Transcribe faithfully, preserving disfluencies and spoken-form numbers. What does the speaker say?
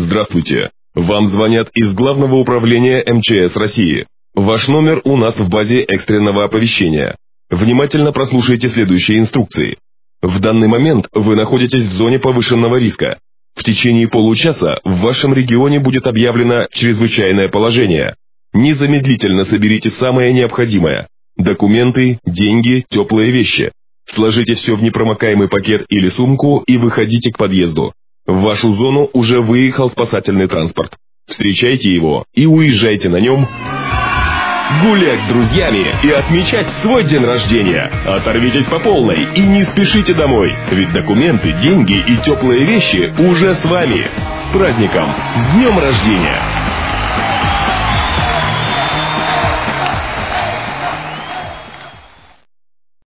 Здравствуйте. Вам звонят из Главного управления эм че эс России. Ваш номер у нас в базе экстренного оповещения. Внимательно прослушайте следующие инструкции. В данный момент вы находитесь в зоне повышенного риска. В течение получаса в вашем регионе будет объявлено чрезвычайное положение. Незамедлительно соберите самое необходимое. Документы, деньги, теплые вещи. Сложите все в непромокаемый пакет или сумку и выходите к подъезду. В вашу зону уже выехал спасательный транспорт. Встречайте его и уезжайте на нем гулять с друзьями и отмечать свой день рождения. Оторвитесь по полной и не спешите домой, ведь документы, деньги и теплые вещи уже с вами. С праздником! С днем рождения!